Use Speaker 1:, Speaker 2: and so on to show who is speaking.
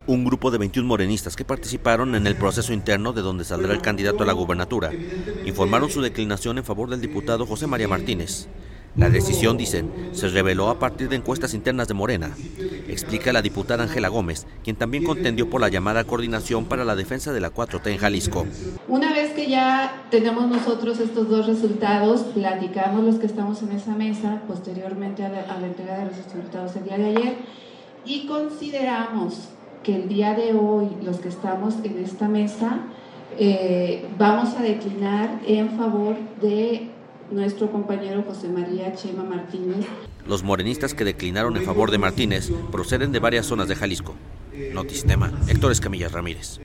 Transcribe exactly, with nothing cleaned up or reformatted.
Speaker 1: Un grupo de veintiún morenistas que participaron en el proceso interno de donde saldrá el candidato a la gubernatura informaron su declinación en favor del diputado José María Martínez. La decisión, dicen, se reveló a partir de encuestas internas de Morena, explica la diputada Ángela Gómez, quien también contendió por la llamada Coordinación para la Defensa de la cuatro T en Jalisco.
Speaker 2: Una vez que ya tenemos nosotros estos dos resultados, platicamos los que estamos en esa mesa, posteriormente a la, a la entrega de los resultados el día de ayer, y consideramos que el día de hoy, los que estamos en esta mesa, eh, vamos a declinar en favor de nuestro compañero José María Chema Martínez.
Speaker 1: Los morenistas que declinaron en favor de Martínez proceden de varias zonas de Jalisco. Notistema, Héctor Escamilla Ramírez.